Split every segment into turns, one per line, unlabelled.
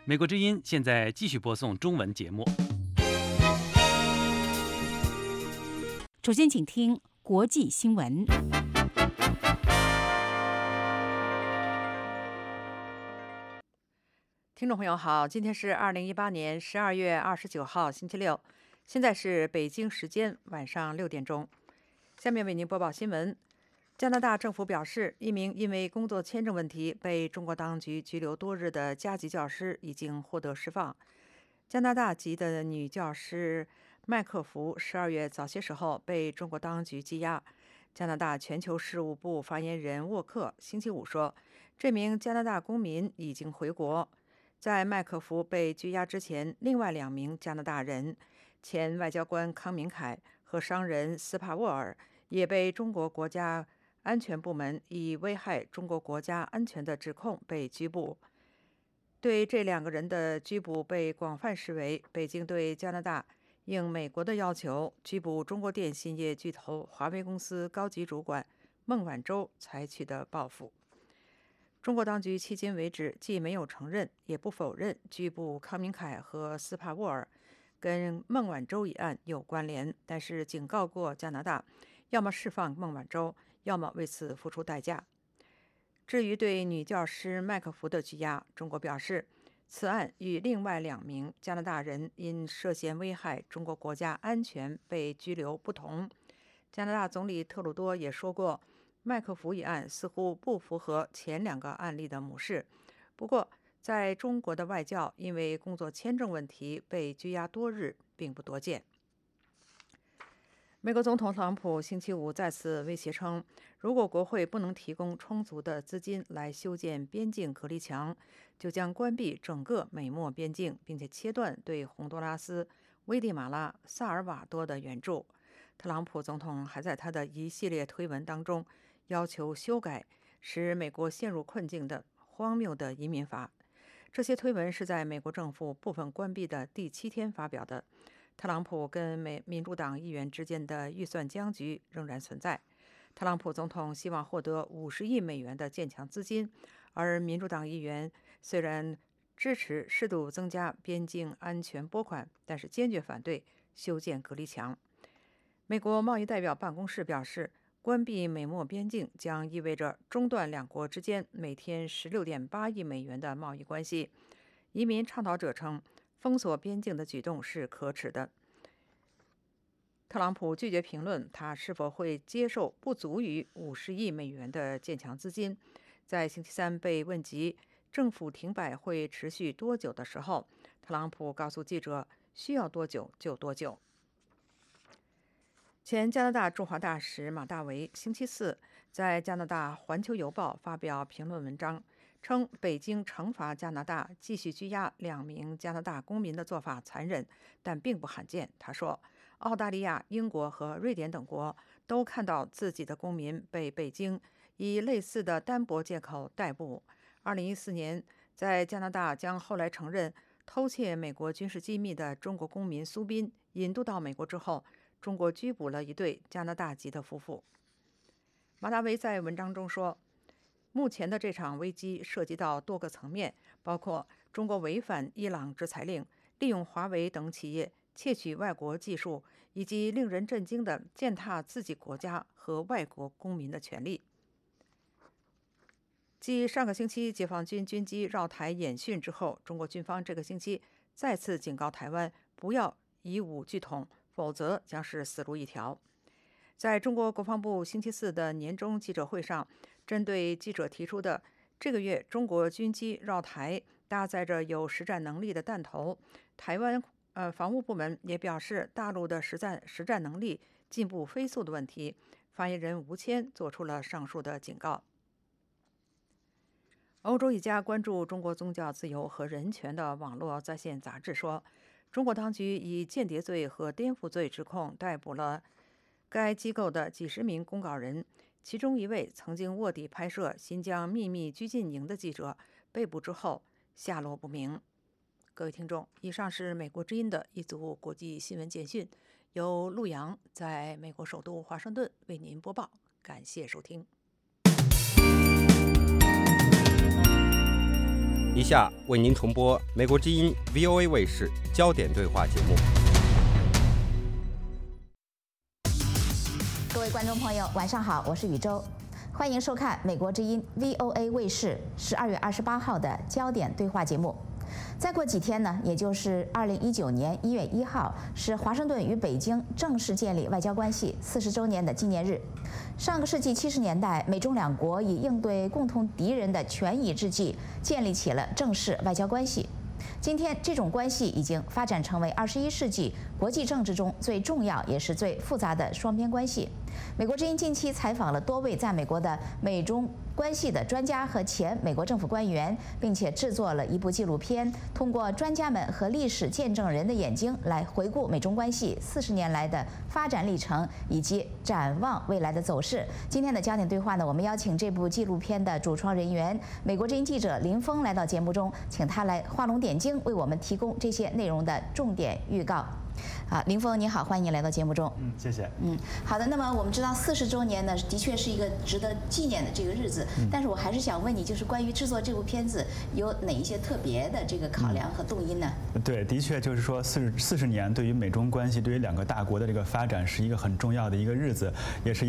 美国之音现在继续播送中文节目。
首先，请听国际新闻。
听众朋友好，今天是2018年12月29号，星期六，现在是北京时间晚上6点钟。下面为您播报新闻。加拿大政府表示，一名因为工作签证问题被中国当局拘留多日的加籍教师已经获得释放。加拿大籍的女教师麦克福12月早些时候被中国当局羁押。加拿大全球事务部发言人沃克星期五说，这名加拿大公民已经回国。在麦克福被拘押之前，另外2名加拿大人，前外交官康明凯和商人斯帕沃尔，也被中国国家安全部门以危害中国国家安全的指控被拘捕。对这2个人的拘捕被广泛视为北京对加拿大应美国的要求拘捕中国电信业巨头华为公司高级主管孟晚舟采取的报复。中国当局迄今为止既没有承认也不否认拘捕康明凯和斯帕沃尔跟孟晚舟一案有关联，但是警告过加拿大，要么释放孟晚舟，要么为此付出代价。至于对女教师麦克福的拘押，中国表示，此案与另外2名加拿大人因涉嫌危害中国国家安全被拘留不同。加拿大总理特鲁多也说过，麦克福一案似乎不符合前2个案例的模式。不过，在中国的外教因为工作签证问题被拘押多日，并不多见。美国总统特朗普星期五再次威胁称，如果国会不能提供充足的资金来修建边境隔离墙，就将关闭整个美墨边境，并且切断对洪都拉斯、危地马拉、萨尔瓦多的援助。特朗普总统还在他的一系列推文当中要求修改使美国陷入困境的荒谬的移民法。这些推文是在美国政府部分关闭的第7天发表的。特朗普跟民主党议员之间的预算僵局仍然存在。特朗普总统希望获得50亿美元的建墙资金，而民主党议员虽然支持适度增加边境安全拨款，但是坚决反对修建隔离墙。美国贸易代表办公室表示，关闭美墨边境将意味着中断2国之间每天16.8亿美元的贸易关系。移民倡导者称，封锁边境的举动是可耻的。特朗普拒绝评论他是否会接受不足于50亿美元的建墙资金。在星期3被问及政府停摆会持续多久的时候，特朗普告诉记者，需要多久就多久。前加拿大驻华大使马大维星期4在加拿大《环球邮报》发表评论文章，称北京惩罚加拿大继续拘押2名加拿大公民的做法残忍，但并不罕见。他说，澳大利亚、英国和瑞典等国都看到自己的公民被北京以类似的单薄借口逮捕。2014年，在加拿大将后来承认偷窃美国军事机密的中国公民苏斌引渡到美国之后，中国拘捕了一对加拿大籍的夫妇。马大维在文章中说，目前的这场危机涉及到多个层面，包括中国违反伊朗制裁令，利用华为等企业窃取外国技术，以及令人震惊的践踏自己国家和外国公民的权利。继上个星期解放军军机绕台演训之后，中国军方这个星期再次警告台湾不要以武拒统，否则将是死路一条。在中国国防部星期4的年终记者会上，针对记者提出的这个月中国军机绕台搭载着有实战能力的弹头，台湾防务部门也表示大陆的实战能力进步飞速的问题，发言人吴谦做出了上述的警告。欧洲一家关注中国宗教自由和人权的网络在线杂志说，中国当局以间谍罪和颠覆罪指控逮捕了该机构的几十名公告人，其中一位曾经卧底拍摄新疆秘密拘禁营的记者被捕之后下落不明。各位听众，以上是美国之音的一组国际新闻简讯，由陆洋在美国首都华盛顿为您播报，感谢收听。
以下为您重播美国之音 VOA 卫视焦点对话节目。
各位观众朋友，晚上好，我是宇宙，欢迎收看美国之音 VOA 卫视12月28号的焦点对话节目。再过几天呢，也就是2019年1月1号，是华盛顿与北京正式建立外交关系40周年的纪念日。上个世纪70年代，美中两国以应对共同敌人的权宜之计，建立起了正式外交关系。今天，这种关系已经发展成为21世纪国际政治中最重要也是最复杂的双边关系。美国之音近期采访了多位在美国的美中关系的专家和前美国政府官员，并且制作了一部纪录片，通过专家们和历史见证人的眼睛来回顾美中关系40年来的发展历程以及展望未来的走势。今天的焦点对话呢，我们邀请这部纪录片的主创人员美国之音记者林峰来到节目中，请他来画龙点睛，为我们提供这些内容的重点预告。林峰你好，欢迎你来到节目中。
谢谢。
好的。那么我们知道40周年呢，的确是一个值得纪念的这个日子。但是我还是想问你，就是关于制作这部片子有哪一些特别的这个考量和动因呢？对，
的确就是说40年对于美中关系，对于两个大国的这个发展是一个很重要的一个日子，也是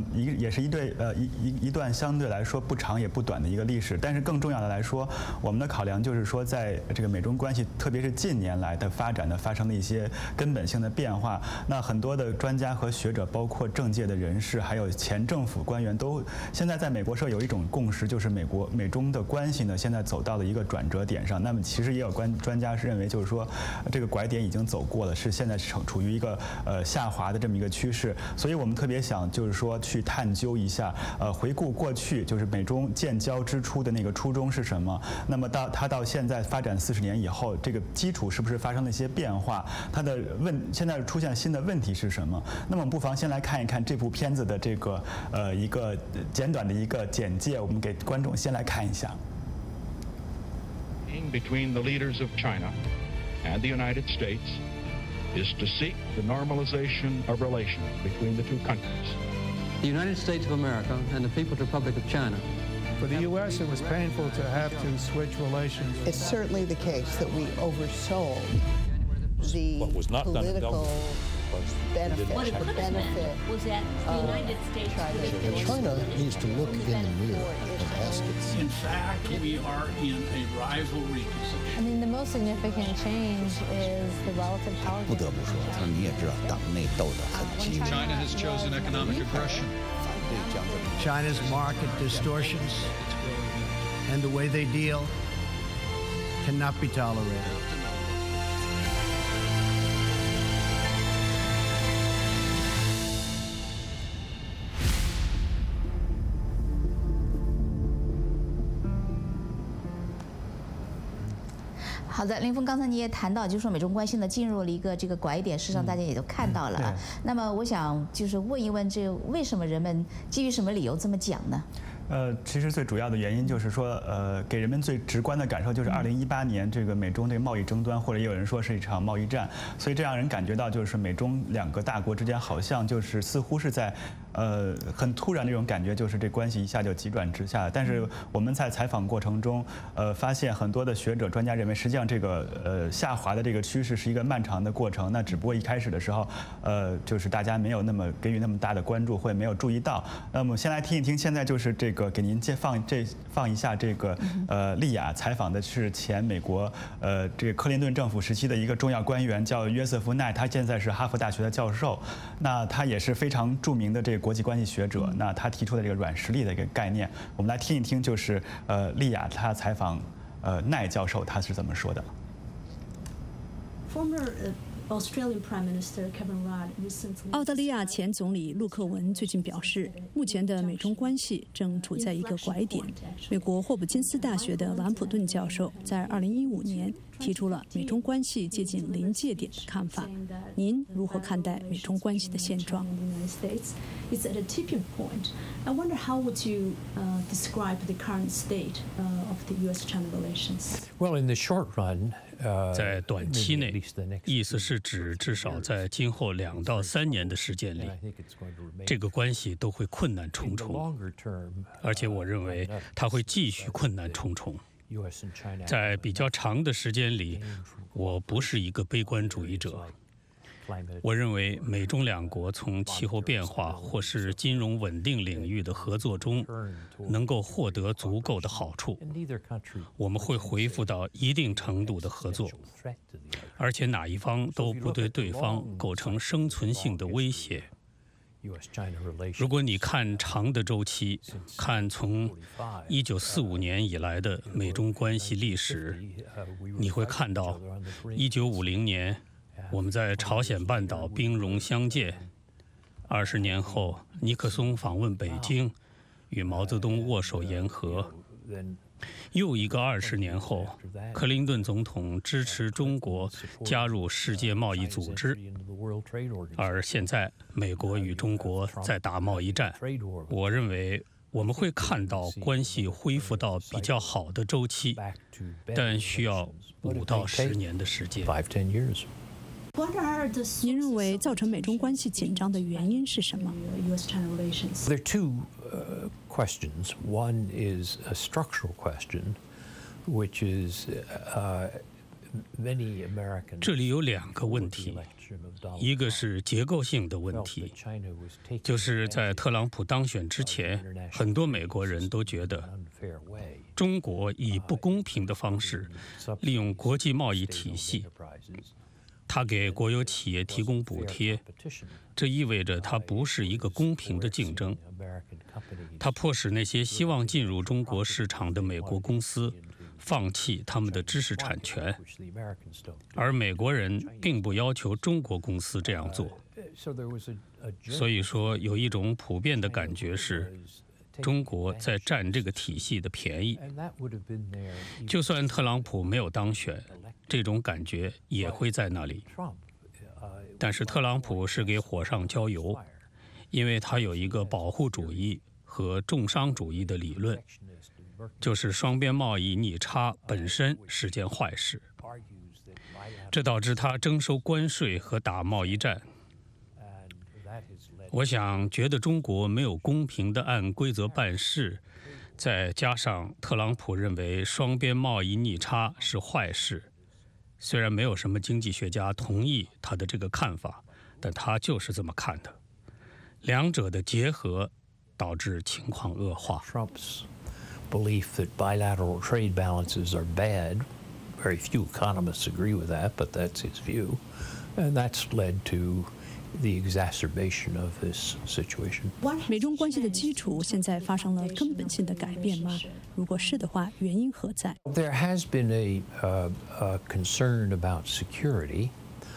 一段相对来说不长也不短的一个历史。但是更重要的来说，我们的考量就是说，在这个美中关系，特别是近年来的发展呢，发生了一些根本性的变化。那很多的专家和学者，包括政界的人士，还有前政府官员，都现在在美国社有一种共识，就是美中的关系呢，现在走到了一个转折点上。那么其实也有专家是认为，就是说这个拐点已经走过了，是现在处于一个下滑的这么一个趋势。所以我们特别想就是说去探究一下，回顾过去，就是美中建交之初的那个初衷是什么？那么到现在发展40年以后，这个基础是不是发生了一些变化？现在出现新的问题是什么？那么我们不妨先来看一看这部片子的这个一个简短的一个简介，我们给观众先来看一下。
Between the leaders of China and the United States is to seek the normalization of relations between the two countries.
The United States of America and the People's Republic of China.
For the U.S., it was painful to have to switch relations.
It's certainly the case that we oversold the
what was not
political
done
benefit.
What it could have meant was that the United States
China needs to look in the mirror and ask itself.
In fact, we are in a rivalry position.
I mean, the most significant change is the relative power.
不得不说，你也知道，党内斗得很激烈。
China has chosen economic aggression.
China's market distortions and the way they deal cannot be tolerated.
好的，林峰，刚才你也谈到，就是说美中关系呢进入了一个这个拐点，事实上大家也都看到了。那么我想就是问一问，这为什么人们基于什么理由这么讲呢？
其实最主要的原因就是说，给人们最直观的感受就是2018年这个美中这个贸易争端，或者也有人说是一场贸易战，所以这让人感觉到就是美中两个大国之间好像就是似乎是在很突然的这种感觉，就是这关系一下就急转直下。但是我们在采访过程中，发现很多的学者专家认为，实际上这个下滑的这个趋势是一个漫长的过程。那只不过一开始的时候，就是大家没有给予那么大的关注，或者没有注意到。那么先来听一听，现在就是这个给您放一下这个丽雅采访的是前美国这个克林顿政府时期的一个重要官员，叫约瑟夫奈，他现在是哈佛大学的教授。那他也是非常著名的这个国际关系学者。那他提出的这个软实力的一个概念，我们来听一听，就是丽雅他采访奈教授他是怎么说的。
澳大利亚前总理陆克文最近表示，目前的美中关系正处在一个拐点。美国霍普金斯大学的兰普顿教授在2015年提出了美中关系接近临界点的看法。您如何看待美中关系的现状？
I wonder how would you describe the current state of the U.S.-China relations?
Well, in the short run,
在短期内，意思是指至少在今后2到3年的时间里，这个关系都会困难重重，而且我认为它会继续困难重重。 在比较长的时间里，我不是一个悲观主义者。我认为美中两国从气候变化或是金融稳定领域的合作中能够获得足够的好处，我们会恢复到一定程度的合作，而且哪一方都不对对方构成生存性的威胁。如果你看长的周期，看从1945年以来的美中关系历史，你会看到1950年我们在朝鲜半岛兵戎相见，20年后尼克松访问北京，与毛泽东握手言和，又一个20年后，克林顿总统支持中国加入世界贸易组织，而现在美国与中国在打贸易战。我认为我们会看到关系恢复到比较好的周期，但需要5到10年的时间。
您认为造成美中关系紧张的原因是什么？
There are two questions. One is a structural question, which is many Americans.
这里有2个问题，一个是结构性的问题，就是在特朗普当选之前，很多美国人都觉得中国以不公平的方式利用国际贸易体系。他给国有企业提供补贴，这意味着它不是一个公平的竞争。它迫使那些希望进入中国市场的美国公司放弃他们的知识产权，而美国人并不要求中国公司这样做。所以说，有一种普遍的感觉是，中国在占这个体系的便宜。就算特朗普没有当选，这种感觉也会在那里。但是特朗普是给火上浇油，因为他有一个保护主义和重商主义的理论，就是双边贸易逆差本身是件坏事，这导致他征收关税和打贸易战。我想觉得中国没有公平地按规则办事，再加上特朗普认为双边贸易逆差是坏事，虽然没有什么经济学家同意他的这个看法，但他就是这么看的。两者的结合导致情况恶化。
Trump's belief that bilateral trade balances are bad, very few economists agree with that, but that's his view, and that's led to the exacerbation of this situation.
美中关系的基础现在发生了根本性的改变吗？如果是的话，原因何在？
There has been a concern about security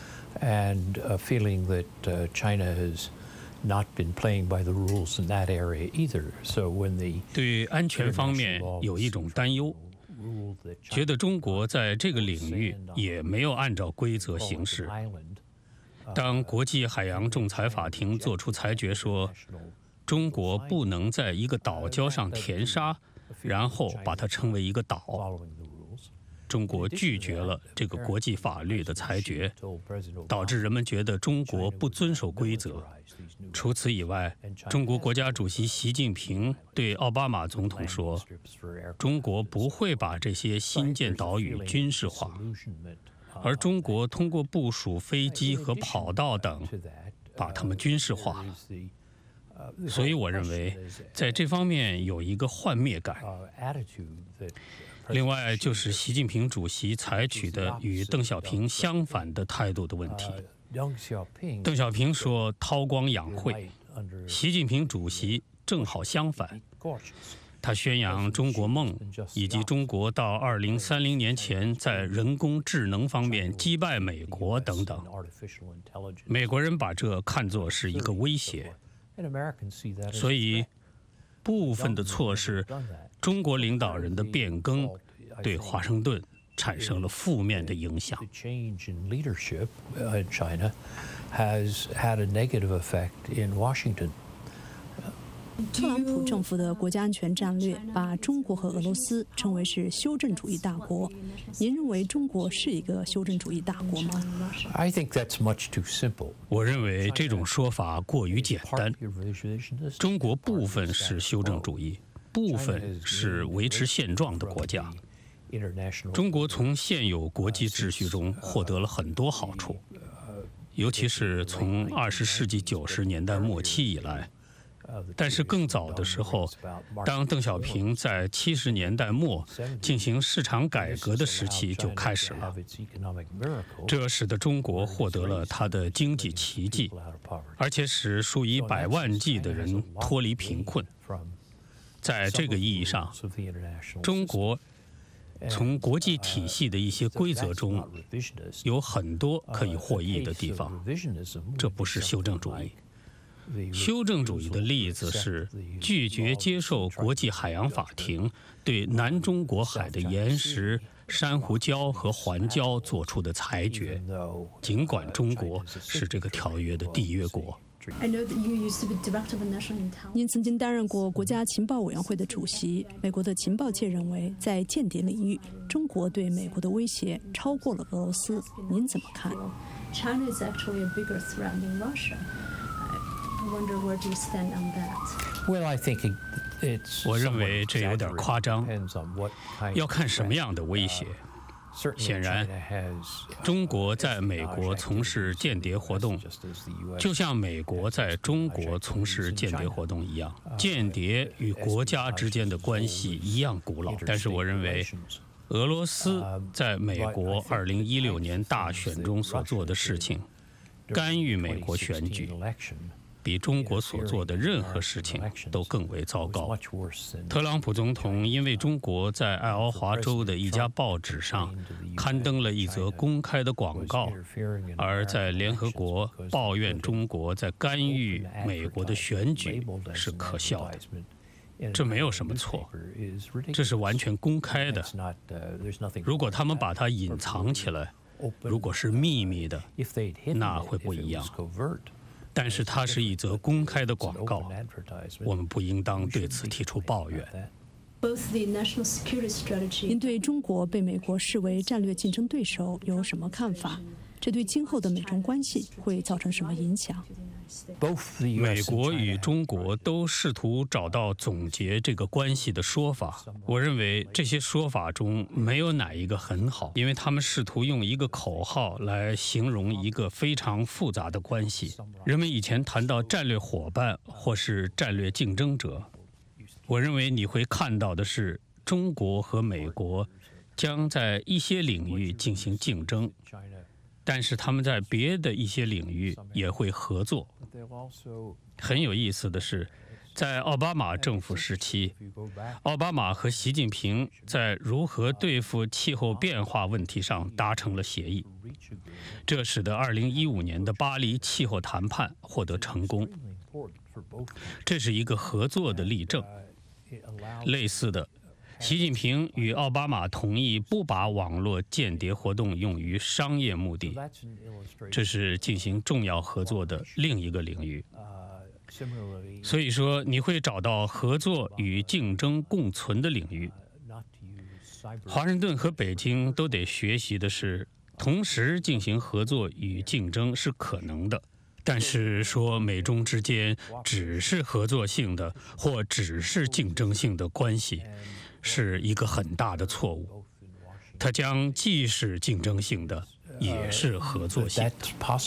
and a feeling that China has not been playing by the rules in that area either. So when the
对安全方面有一种担忧，觉得中国在这个领域也没有按照规则行事。当国际海洋仲裁法庭作出裁决说，中国不能在一个岛礁上填沙，然后把它称为一个岛，中国拒绝了这个国际法律的裁决，导致人们觉得中国不遵守规则。除此以外，中国国家主席习近平对奥巴马总统说，中国不会把这些新建岛屿军事化，而中国通过部署飞机和跑道等，把它们军事化了。所以我认为，在这方面有一个幻灭感。另外，就是习近平主席采取的与邓小平相反的态度的问题。邓小平说韬光养晦，习近平主席正好相反。他宣扬中国梦，以及中国到2030年前在人工智能方面击败美国等等。美国人把这看作是一个威胁，所以部分的错是中国领导人的变更对华盛顿产生了负面的影响。
特朗普政府的国家安全战略把中国和俄罗斯称为是修正主义大国。您认为中国是一个修正主义大国吗？
I think that's much too simple.
我认为这种说法过于简单。中国部分是修正主义，部分是维持现状的国家。 中国从现有国际秩序中获得了很多好处，尤其是从20世纪90年代末期以来。但是更早的时候，当邓小平在70年代末进行市场改革的时期就开始了，这使得中国获得了它的经济奇迹，而且使数以百万计的人脱离贫困。在这个意义上，中国从国际体系的一些规则中有很多可以获益的地方，这不是修正主义。修正主义的例子是拒绝接受国际海洋法庭对南中国海的岩石、珊瑚礁和环礁做出的裁决，尽管中国是这个条约的缔约国。
您曾经担任过国家情报委员会的主席。美国的情报界认为，在间谍领域，中国对美国的威胁超过了俄罗斯。您怎么看？
China is actually a bigger threat than Russia. I wonder where do you stand on that?
Well, I think it's.
我认为这有点夸张，要看什么样的威胁。显然，中国在美国从事间谍活动，就像美国在中国从事间谍活动一样。间谍与国家之间的关系一样古老，但是我认为，俄罗斯在美国2016年大选中所做的事情，干预美国选举，比中国所做的任何事情都更为糟糕。特朗普总统因为中国在爱奥华州的一家报纸上刊登了一则公开的广告，而在联合国抱怨中国在干预美国的选举是可笑的。这没有什么错，这是完全公开的。如果他们把它隐藏起来，如果是秘密的，那会不一样。但是它是一则公开的广告，我们不应当对此提出抱怨。
您对中国被美国视为战略竞争对手有什么看法？这对今后的美中关系会造成什么影响？
美国与中国都试图找到总结这个关系的说法。我认为这些说法中没有哪一个很好，因为他们试图用一个口号来形容一个非常复杂的关系。人们以前谈到战略伙伴或是战略竞争者，我认为你会看到的是中国和美国将在一些领域进行竞争，但是他们在别的一些领域也会合作。很有意思的是，在奥巴马政府时期，奥巴马和习近平在如何对付气候变化问题上达成了协议，这使得2015年的巴黎气候谈判获得成功。这是一个合作的例证。类似的，习近平与奥巴马同意不把网络间谍活动用于商业目的，这是进行重要合作的另一个领域。所以说，你会找到合作与竞争共存的领域。华盛顿和北京都得学习的是，同时进行合作与竞争是可能的。但是说美中之间只是合作性的或只是竞争性的关系，是一个很大的错误。它将既是竞争性的，也是合作性的。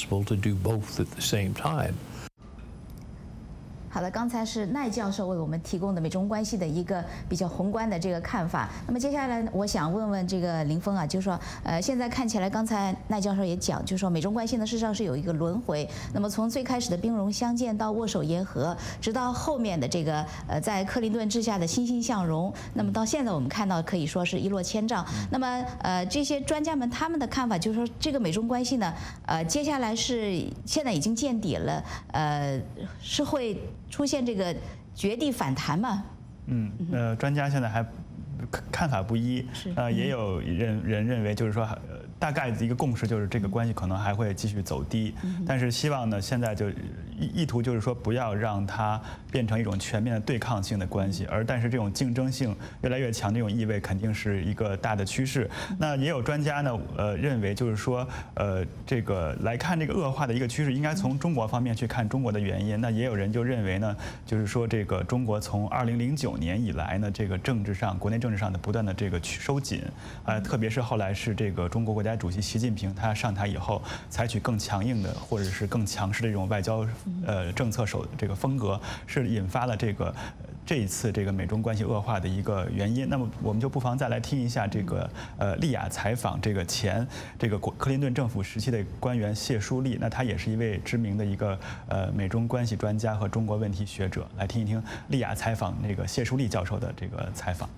好的，刚才是赖教授为我们提供的美中关系的一个比较宏观的这个看法。那么接下来我想问问这个林峰啊，就是说，现在看起来，刚才赖教授也讲，就是说美中关系呢，事实上是有一个轮回。那么从最开始的兵戎相见到握手言和，直到后面的这个在克林顿治下的欣欣向荣，那么到现在我们看到可以说是一落千丈。那么这些专家们他们的看法就是说，这个美中关系呢，接下来是现在已经见底了，是会出现这个绝地反弹吗？
专家现在还看法不一，也有人认为就是说，大概的一个共识就是这个关系可能还会继续走低，但是希望呢，现在就意图就是说不要让它变成一种全面的对抗性的关系，但是这种竞争性越来越强这种意味肯定是一个大的趋势。那也有专家呢，认为就是说，这个来看这个恶化的一个趋势，应该从中国方面去看中国的原因。那也有人就认为呢，就是说这个中国从2009年以来呢，这个政治上国内政治治上的不断的这个收紧，特别是后来是这个中国国家主席习近平他上台以后，采取更强硬的或者是更强势的这种外交政策这个风格，是引发了这一次这个美中关系恶化的一个原因。那么我们就不妨再来听一下这个丽雅采访这个前这个克林顿政府时期的官员谢淑丽，那他也是一位知名的一个美中关系专家和中国问题学者，来听一听丽雅采访那个谢淑丽教授的这个采访。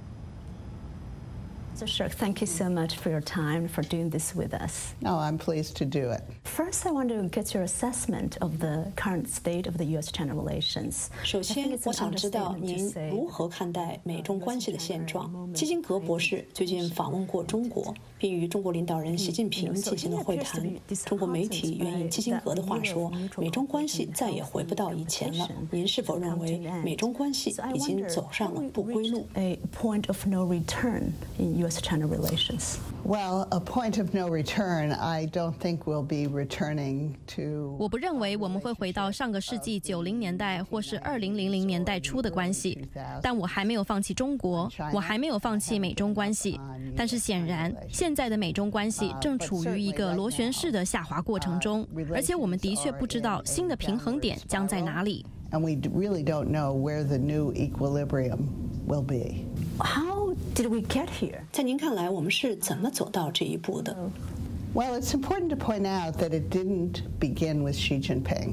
So Shirk, thank you so much for your time, for doing this with us.
No, I'm pleased to do it.
First, I want to get your assessment of the current state of the U.S.-China relations.
首先，我想知道您如何看待美中关系的现状。基辛格博士最近访问过中国，并与中国领导人习近平进行了会谈。中国媒体援引基辛格的话说，美中关系再也回不到以前了。您是否认为美中关系已经走上了不归路
？A point of no return in U.S.-China relations.
Well, a point of no return. I don't think we'll be returning to.
我不认为我们会回到上个世纪90年代或是2000年代初的关系，但我还没有放弃中国，我还没有放弃美中关系。但是显然，现在的美中关系正处于一个螺旋式的下滑过程中，而且我们的确不知道新的平衡点将在哪里。
And we really don't know where the new equilibrium will be.
How did we get here?
在您看来，我们是怎么走到这一步的？
Well, it's important to point out that it didn't begin with Xi Jinping.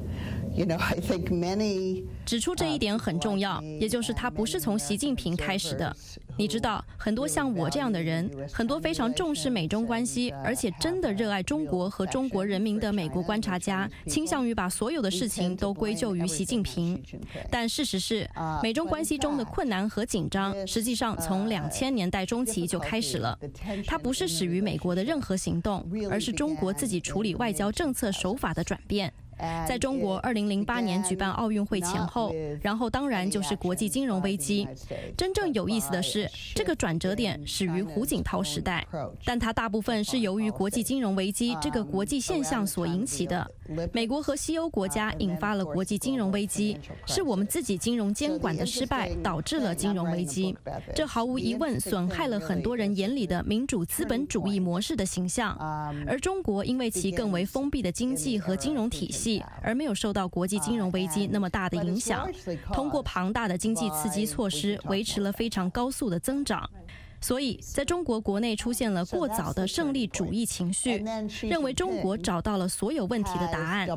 You know, I think many
指出这一点很重要，也就是它不是从习近平开始的。你知道，很多像我这样的人，很多非常重视美中关系，而且真的热爱中国和中国人民的美国观察家，倾向于把所有的事情都归咎于习近平。但事实是，美中关系中的困难和紧张，实际上从2000年代中期就开始了。它不是始于美国的任何行动，而是中国自己处理外交政策手法的转变。在中国2008年举办奥运会前后，然后当然就是国际金融危机。真正有意思的是，这个转折点始于胡锦涛时代，但它大部分是由于国际金融危机这个国际现象所引起的。美国和西欧国家引发了国际金融危机，是我们自己金融监管的失败导致了金融危机。这毫无疑问损害了很多人眼里的民主资本主义模式的形象。而中国因为其更为封闭的经济和金融体系，而没有受到国际金融危机那么大的影响，通过庞大的经济刺激措施维持了非常高速的增长。所以在中国国内出现了过早的胜利主义情绪，认为中国找到了所有问题的答案。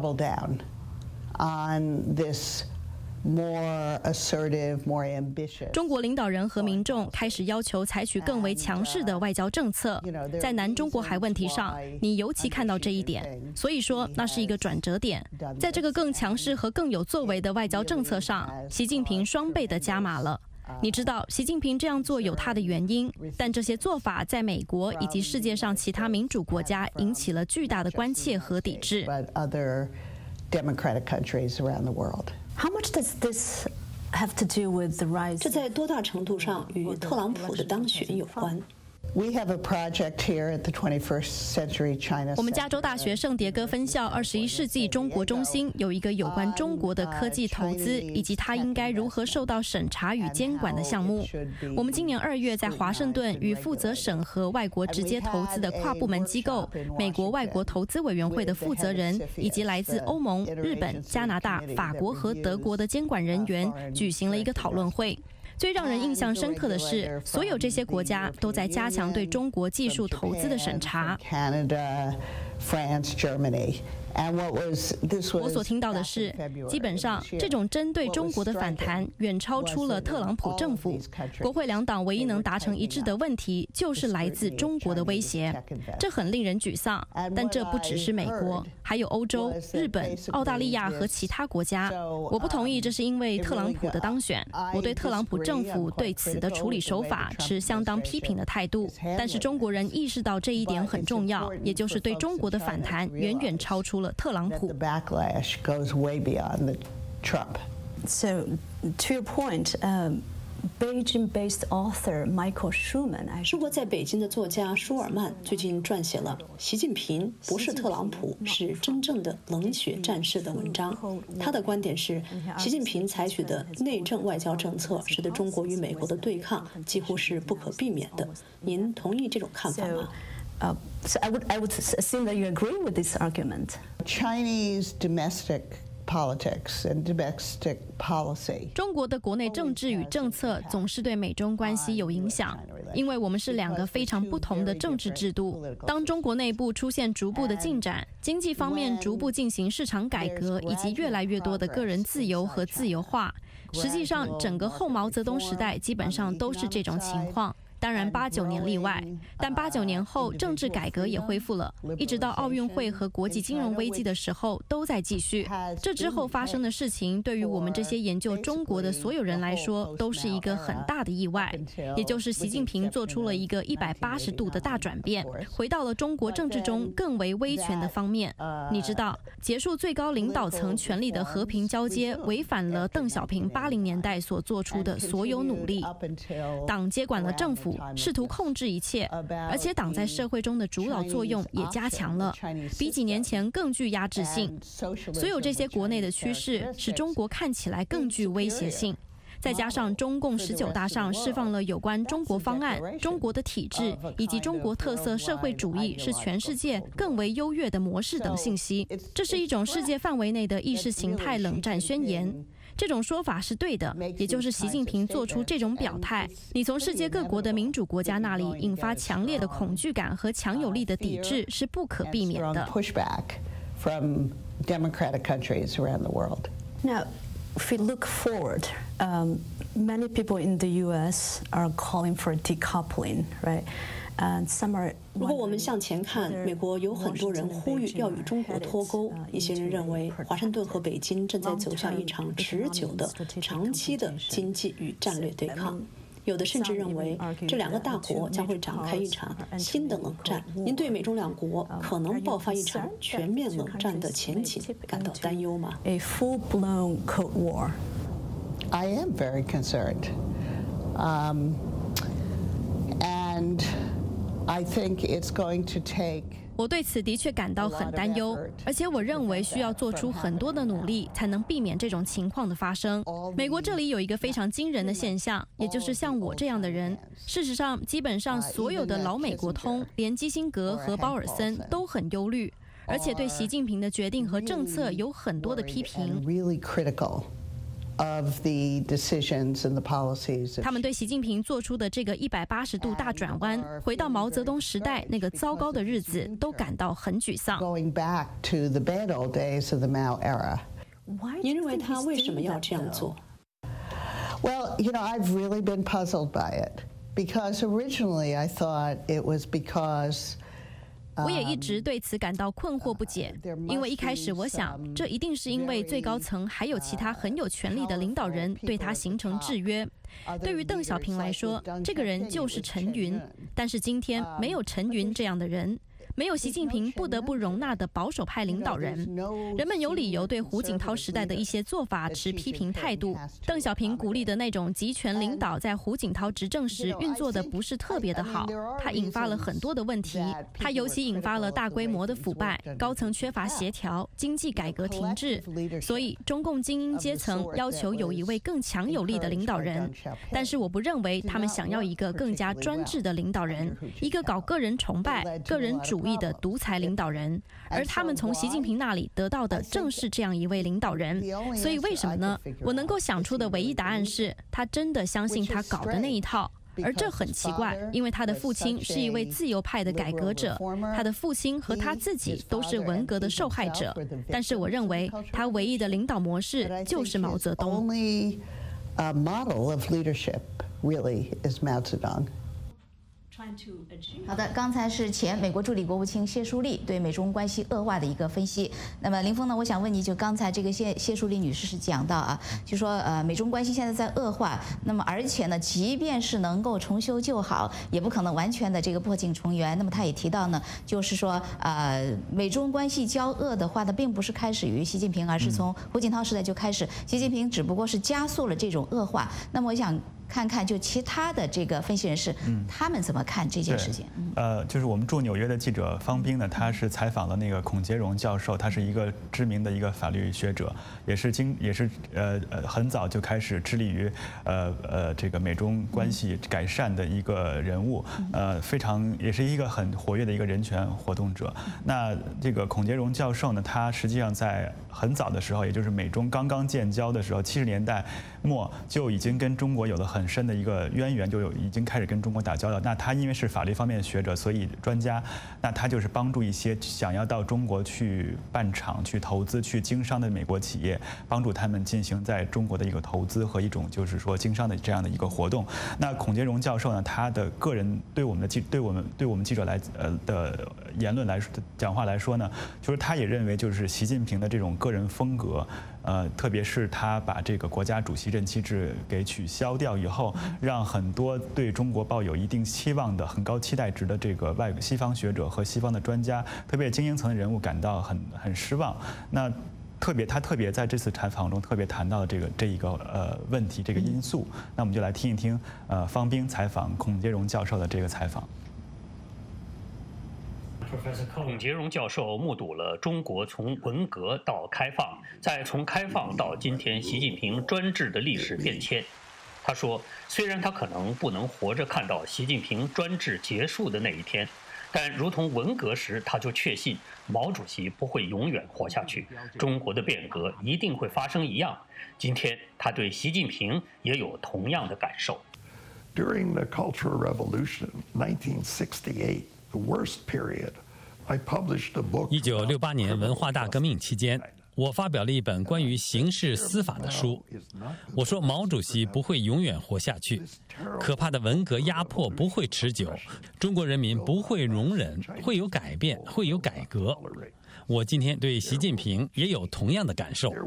中国领导人和民众开始要求采取更为强势的外交政策，在南中国海问题上，你尤其看到这一点。所以说，那是一个转折点。在这个更强势和更有作为的外交政策上，习近平双倍的加码了。你知道，习近平这样做有他的原因，但这些做法在美国以及世界上其他民主国家引起了巨大的关切和抵制。
How much does this have to do with the rise?
这在多大程度上与特朗普的当选有关？
We have a project here at the 21st Century China.
我们加州大学圣迭戈分校21世纪中国中心有一个有关中国的科技投资以及它应该如何受到审查与监管的项目。我们今年2月在华盛顿与负责审核外国直接投资的跨部门机构美国外国投资委员会的负责人以及来自欧盟、日本、加拿大、法国和德国的监管人员举行了一个讨论会。最让人印象深刻的是，所有这些国家都在加强对中国技术投资的审查。
Canada, France, Germany.
我所听到的是，基本上这种针对中国的反弹远超出了特朗普政府。国会两党唯一能达成一致的问题，就是来自中国的威胁。这很令人沮丧，但这不只是美国，还有欧洲、日本、澳大利亚和其他国家。我不同意这是因为特朗普的当选，我对特朗普政府对此的处理手法持相当批评的态度。但是中国人意识到这一点很重要，也就是对中国的反弹远远超出了特朗普。
backlash goes way beyond Trump.
So, to your point,
Beijing-based author Michael Schumann， 生活在北京的作家舒尔曼最近撰写了《习近平不是特朗普，是真正的冷血战士》的文章。他的观点是，习近平采取的内政外交政策，使得中国与美国的对抗几乎是不可避免的。您同意这种看法吗
？So I would assume that you agree with this argument.
Chinese domestic politics and domestic policy.
中国的国内政治与政策总是对美中关系有影响，因为我们是两个非常不同的政治制度。当中国内部出现逐步的进展，经济方面逐步进行市场改革，以及越来越多的个人自由和自由化，实际上整个后毛泽东时代基本上都是这种情况。当然89年例外，但89年后政治改革也恢复了，一直到奥运会和国际金融危机的时候都在继续。这之后发生的事情，对于我们这些研究中国的所有人来说，都是一个很大的意外。也就是习近平做出了一个180度的大转变，回到了中国政治中更为威权的方面。你知道，结束最高领导层权力的和平交接，违反了邓小平80年代所做出的所有努力。党接管了政府，试图控制一切，而且党在社会中的主导作用也加强了，比几年前更具压制性。所有这些国内的趋势使中国看起来更具威胁性。再加上中共19大上释放了有关中国方案、中国的体制以及中国特色社会主义是全世界更为优越的模式等信息，这是一种世界范围内的意识形态冷战宣言。这种说法是对的，也就是习近平做出这种表态，你从世界各国的民主国家那里引发强烈的恐惧感和强有力的抵制是不可避免的。
Now, if we look forward, many people in the U.S. are calling for decoupling, right?
如果我们向前看，美国有很多人呼吁要与中国脱钩。一些人认为，华盛顿和北京正在走向一场持久的、长期的经济与战略对抗。有的甚至认为，这两个大国将会展开一场新的冷战。您对美中两国可能爆发一场全面冷战的前景感到担忧吗？
A full-blown Cold War.
I am very concerned, and I think it's going to take.
我对此的确感到很担忧，而且我认为需要做出很多的努力，才能避免这种情况的发生。美国这里有一个非常惊人的现象，也就是像我这样的人，事实上，基本上所有的老美国通，连基辛格和鲍尔森都很忧虑，而且对习近平的决定和政策有很多的批评。他们对习近平做出的这个180度大转弯，回到毛泽东时代那个糟糕的日子，都感到很沮丧。
您认为他为什么要这样做？
Well, I've really been puzzled by it because originally I thought it was because.
我也一直对此感到困惑不解，因为一开始我想，这一定是因为最高层还有其他很有权力的领导人对他形成制约。对于邓小平来说，这个人就是陈云，但是今天没有陈云这样的人。没有习近平不得不容纳的保守派领导人，人们有理由对胡锦涛时代的一些做法持批评态度。邓小平鼓励的那种集权领导，在胡锦涛执政时运作的不是特别的好，它引发了很多的问题。它尤其引发了大规模的腐败，高层缺乏协调，经济改革停滞。所以，中共精英阶层要求有一位更强有力的领导人，但是我不认为他们想要一个更加专制的领导人，一个搞个人崇拜、个人主义的独裁领导人，而他们从习近平那里得到的正是这样一位领导人。所以为什么呢？我能够想出的唯一答案是，他真的相信他搞的那一套。而这很奇怪，因为他的父亲是一位自由派的改革者，他的父亲和他自己都是文革的受害者。但是我认为，他唯一的领导模式就是毛泽东。
好的，刚才是前美国助理国务卿谢淑丽对美中关系恶化的一个分析。那么林峰呢，我想问你，就刚才这个谢淑丽女士是讲到啊，就说美中关系现在在恶化，那么而且呢，即便是能够重修旧好，也不可能完全的这个破镜重圆。那么她也提到呢，就是说美中关系交恶的话呢，并不是开始于习近平，而是从胡锦涛时代就开始，习近平只不过是加速了这种恶化。那么我想看看就其他的这个分析人士，他们怎么看这件事情。
就是我们驻纽约的记者方斌呢，他是采访了那个孔杰荣教授，他是一个知名的一个法律学者，也是很早就开始致力于这个美中关系改善的一个人物，也是一个很活跃的一个人权活动者。那这个孔杰荣教授呢，他实际上在很早的时候，也就是美中刚刚建交的时候，70年代末就已经跟中国有了很深的一个渊源，已经开始跟中国打交道。那他因为是法律方面的学者，所以专家，那他就是帮助一些想要到中国去办厂、去投资、去经商的美国企业，帮助他们进行在中国的一个投资和一种就是说经商的这样的一个活动。那孔杰荣教授呢，他的个人对我们记者的言论讲话来说呢，就是他也认为就是习近平的这种个人风格。特别是他把这个国家主席任期制给取消掉以后，让很多对中国抱有一定期望的、很高期待值的这个西方学者和西方的专家，特别精英层的人物感到很失望。那他特别在这次采访中特别谈到了这一个问题，这个因素。那我们就来听一听方斌采访孔杰荣教授的这个采访。
孔杰荣教授目睹了中国从文革到开放，再从开放到今天习近平专制的历史变迁。他说，虽然他可能不能活着看到习近平专制结束的那一天，但如同文革时他就确信毛主席不会永远活下去，中国的变革一定会发生一样，今天他对习近平也有同样的感受。
During the Cultural Revolution, 1968, the worst period, I published a book.
1968年文化大革命期间，我发表了一本关于刑事司法的书。我说毛主席不会永远活下去，可怕的文革压迫不会持久，中国人民不会容忍，会有改变，会有改革。我今天对习近平也有同样的感受。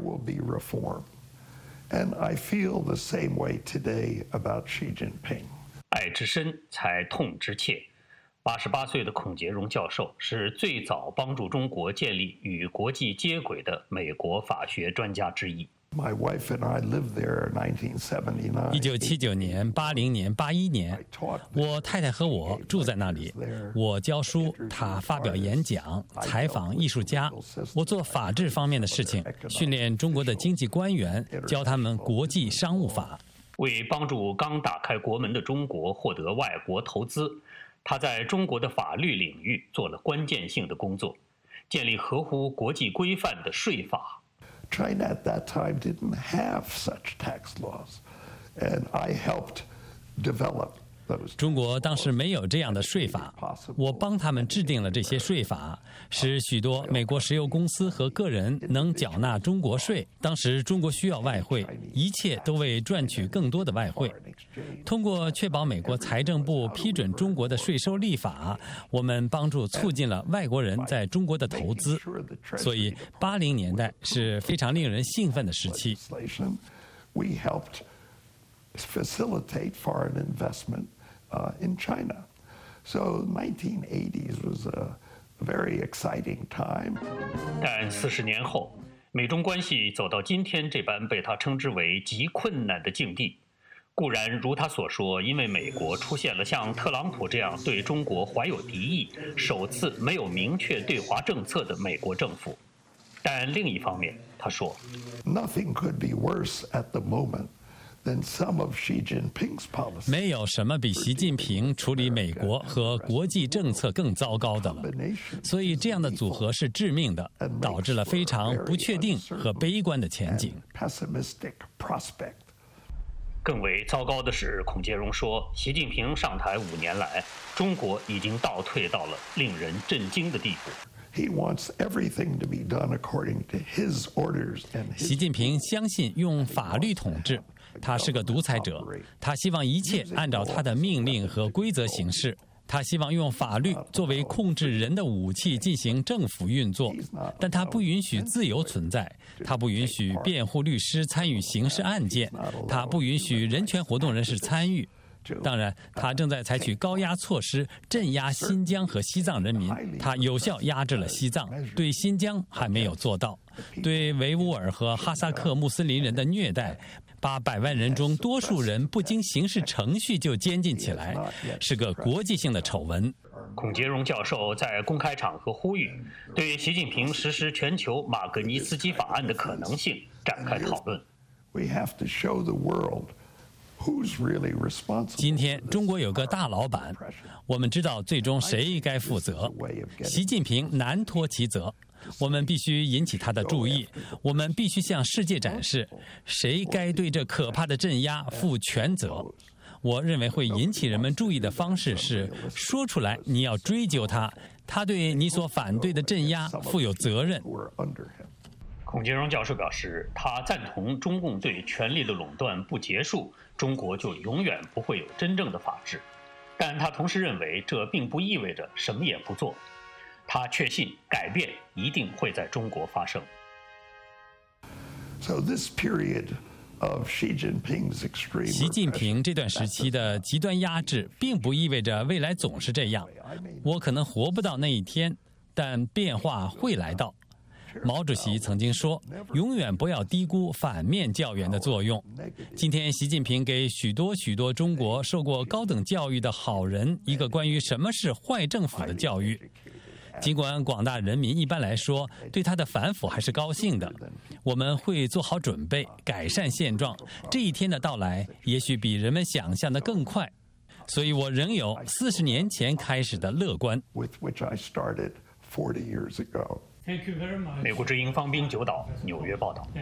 And I feel the same way today about Xi Jinping.
爱之深，才痛之切。88岁的孔杰荣教授是最早帮助中国建立与国际接轨的美国法学专家之一。
My wife and I lived there in 1979.
1979年、80年、81年，我太太和我住在那里。我教书，他发表演讲、采访艺术家。我做法治方面的事情，训练中国的经济官员，教他们国际商务法。
为帮助刚打开国门的中国获得外国投资，他在中国的法律领域做了关键性的工作，建立合乎国际规范的税法。
China at that time didn't have such tax laws, and I helped develop those.
中国当时没有这样的税法，我帮他们制定了这些税法，使许多美国石油公司和个人能缴纳中国税。当时中国需要外汇，一切都为赚取更多的外汇。通过确保美国财政部批准中国的税收立法，我们帮助促进了外国人在中国的投资。所以80年代是非常令人兴奋的时期。
We helped facilitate foreign investment in China. So 1980s was a very exciting time.
但40年后，美中关系走到今天这般被他称之为极困难的境地。固然如他所说，因为美国出现了像特朗普这样对中国怀有敌意、首次没有明确对华政策的美国政府。但另一方面，他说
，Nothing could be worse at the moment than some of Xi Jinping's policies.
没有什么比习近平处理美国和国际政策更糟糕的了。所以这样的组合是致命的，导致了非常不确定和悲观的前景。
更为糟糕的是，孔杰荣说，习近平上台5年来，中国已经倒退到了令人震惊的地步。
He wants everything to be done according to his orders and his.
习近平相信用法律统治，他是个独裁者，他希望一切按照他的命令和规则行事。他希望用法律作为控制人的武器进行政府运作，但他不允许自由存在，他不允许辩护律师参与刑事案件，他不允许人权活动人士参与。当然，他正在采取高压措施镇压新疆和西藏人民，他有效压制了西藏，对新疆还没有做到。对维吾尔和哈萨克穆斯林人的虐待把100万人中多数人不经刑事程序就监禁起来，是个国际性的丑闻。
孔杰荣教授在公开场合呼吁，对习近平实施全球马格尼斯基法案的可能性展开讨论。
今天中国有个大老板，我们知道最终谁该负责。习近平难脱其责，我们必须引起他的注意，我们必须向世界展示谁该对这可怕的镇压负全责。我认为会引起人们注意的方式是说出来你要追究他，他对你所反对的镇压负有责任。
孔杰荣教授表示，他赞同中共对权力的垄断不结束，中国就永远不会有真正的法治。但他同时认为，这并不意味着什么也不做。他确信改变一定会在中国发生。
习近平这段时期的极端压制，并不意味着未来总是这样。我可能活不到那一天，但变化会来到。毛主席曾经说，永远不要低估反面教员的作用。今天习近平给许多中国受过高等教育的好人一个关于什么是坏政府的教育。尽管广大人民一般来说对他的反腐还是高兴的，我们会做好准备改善现状，这一天的到来也许比人们想象的更快，所以我仍有40年前开始的乐观。
美国之音方斌九岛纽约报道。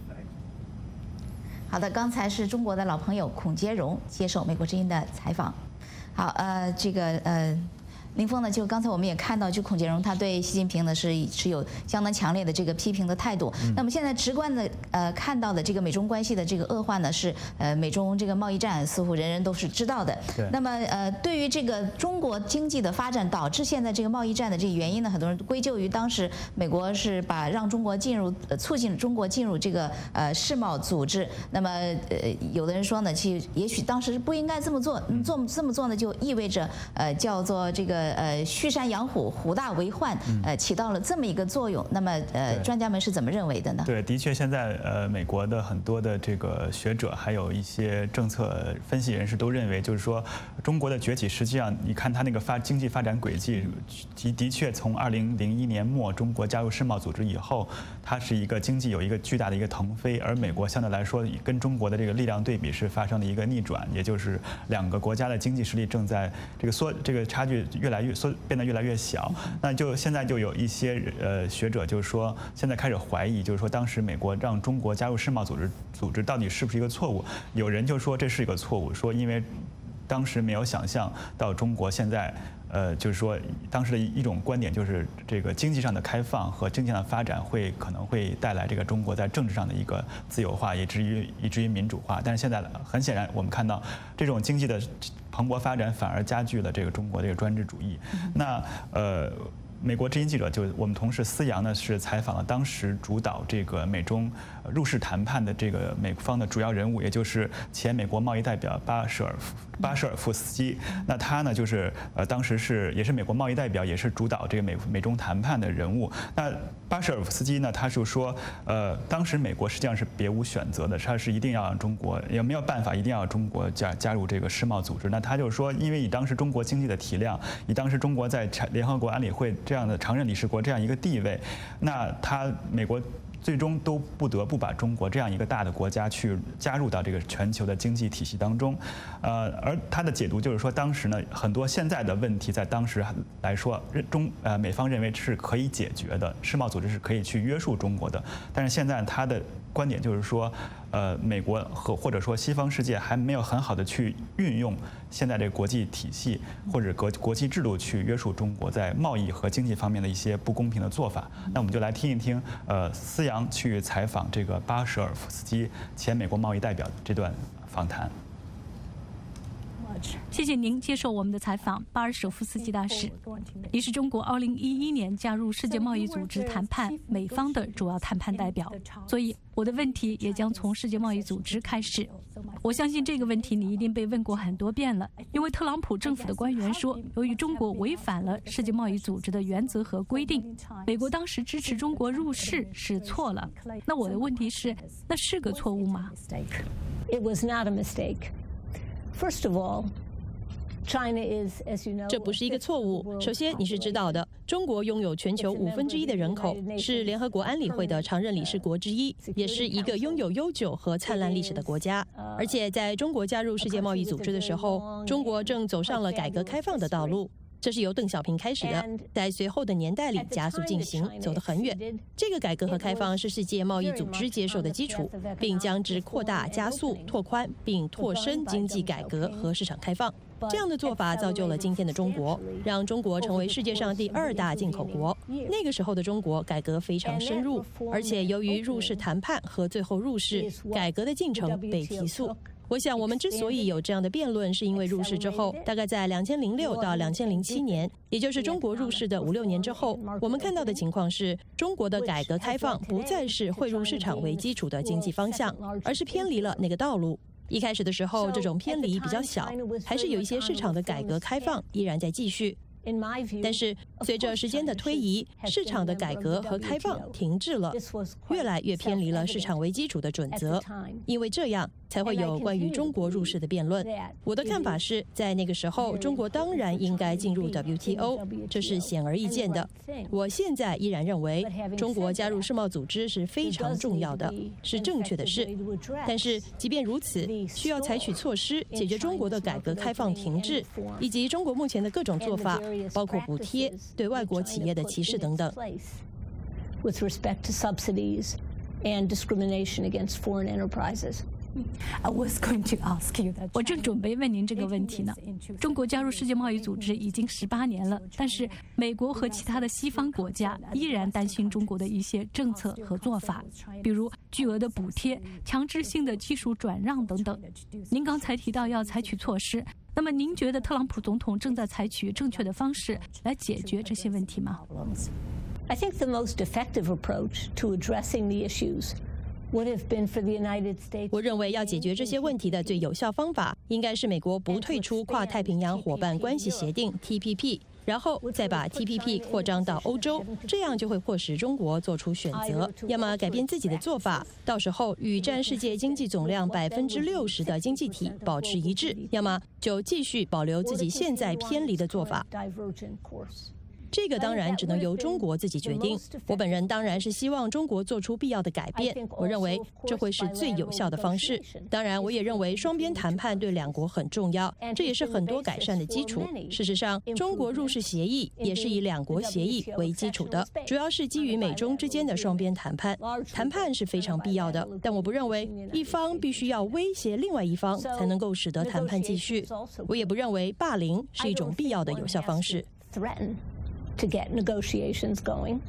好的，刚才是中国的老朋友孔杰荣接受美国之音的采访。好，林峰呢，就刚才我们也看到，就孔杰荣他对习近平呢是有相当强烈的这个批评的态度。那么现在直观的看到的这个美中关系的这个恶化呢，是美中这个贸易战似乎人人都是知道的。那么对于这个中国经济的发展导致现在这个贸易战的这个原因呢，很多人归咎于当时美国是让中国促进中国进入这个世贸组织。那么有的人说呢，其实也许当时不应该这么做，这么做呢就意味着叫做这个虚山养虎，虎大为患，起到了这么一个作用。那么专家们是怎么认为的呢？
对，的确，现在美国的很多的这个学者，还有一些政策分析人士都认为，就是说中国的崛起，实际上你看它那个经济发展轨迹，的确从2001年末中国加入世贸组织以后，它是一个经济有一个巨大的一个腾飞，而美国相对来说跟中国的这个力量对比是发生了一个逆转，也就是两个国家的经济实力正在这个差距变得越来越小。那就现在就有一些学者就是说，现在开始怀疑，就是说当时美国让中国加入世贸组织到底是不是一个错误？有人就说这是一个错误，说因为当时没有想象到中国现在。就是说，当时的一种观点就是，这个经济上的开放和经济上的发展可能会带来这个中国在政治上的一个自由化，以至于民主化。但是现在很显然，我们看到这种经济的蓬勃发展反而加剧了这个中国这个专制主义。那美国之音记者我们同事思阳呢是采访了当时主导这个美中入世谈判的这个美方的主要人物，也就是前美国贸易代表巴舍尔夫斯基。那他呢就是当时也是美国贸易代表，也是主导这个美中谈判的人物。那巴舍尔夫斯基呢，他就说，当时美国实际上是别无选择的，他是一定要让中国也没有办法，一定要中国加入这个世贸组织。那他就说，因为以当时中国经济的体量，以当时中国在联合国安理会这样的常任理事国这样一个地位，那美国最终都不得不把中国这样一个大的国家去加入到这个全球的经济体系当中，而他的解读就是说，当时呢很多现在的问题在当时来说，美方认为是可以解决的，世贸组织是可以去约束中国的，但是现在他的观点就是说，美国或者说西方世界还没有很好的去运用现在这个国际体系或者国际制度去约束中国在贸易和经济方面的一些不公平的做法。那我们就来听一听思阳去采访这个巴舍尔夫斯基前美国贸易代表这段访谈。
谢谢您接受我们的采访，巴尔舍夫斯基大使。你是中国2011年加入世界贸易组织谈判美方的主要谈判代表，所以我的问题也将从世界贸易组织开始。我相信这个问题你一定被问过很多遍了，因为特朗普政府的官员说，由于中国违反了世界贸易组织的原则和规定，美国当时支持中国入世是错了。那我的问题是，那是个错误吗？
It was not a mistake. First of all, China is, as you know,
这不是一个错误。首先，你是知道的，中国拥有全球1/5的人口，是联合国安理会的常任理事国之一，也是一个拥有悠久和灿烂历史的国家。而且，在中国加入世界贸易组织的时候，中国正走上了改革开放的道路。 这是由邓小平开始的，在随后的年代里加速进行，走得很远。这个改革和开放是世界贸易组织接受的基础，并将之扩大、加速、拓宽，并拓深经济改革和市场开放。这样的做法造就了今天的中国，让中国成为世界上第2大进口国。那个时候的中国改革非常深入，而且由于入世谈判和最后入世，改革的进程被提速。 我想，我们之所以有这样的辩论，是因为入世之后，大概在2006到2007年，也就是中国入世的5、6年之后，我们看到的情况是，中国的改革开放不再是汇入市场为基础的经济方向，而是偏离了那个道路。一开始的时候，这种偏离比较小，还是有一些市场的改革开放依然在继续。 但是，随着时间的推移，市场的改革和开放停滞了，越来越偏离了市场为基础的准则。因为这样，才会有关于中国入世的辩论。我的看法是，在那个时候，中国当然应该进入 WTO， 这是显而易见的。我现在依然认为，中国加入世贸组织是非常重要的，是正确的事。但是，即便如此，需要采取措施解决中国的改革开放停滞，以及中国目前的各种做法。 包括补贴、对外国企业的歧视等等。
With respect to subsidies and discrimination against foreign enterprises.
I was going to ask you that. 我正准备问您这个问题呢。中国加入世界贸易组织已经18年了，但是美国和其他的西方国家依然担心中国的一些政策和做法，比如巨额的补贴、强制性的技术转让等等。您刚才提到要采取措施。 那么，您觉得特朗普总统正在采取正确的方式来解决这些问题吗
I think the most effective approach to addressing the issues would have been for the United States.
我认为要解决这些问题的最有效方法，应该是美国不退出跨太平洋伙伴关系协定 TPP。 然后再把 TPP 扩张到欧洲，这样就会迫使中国做出选择：要么改变自己的做法，到时候与占世界经济总量60%的经济体保持一致；要么就继续保留自己现在偏离的做法。 这个当然只能由中国自己决定。我本人当然是希望中国做出必要的改变，我认为这会是最有效的方式。当然，我也认为双边谈判对两国很重要，这也是很多改善的基础。事实上，中国入世协议也是以两国协议为基础的，主要是基于美中之间的双边谈判。谈判是非常必要的，但我不认为一方必须要威胁另外一方才能够使得谈判继续。我也不认为霸凌是一种必要的有效方式。
To get negotiations going.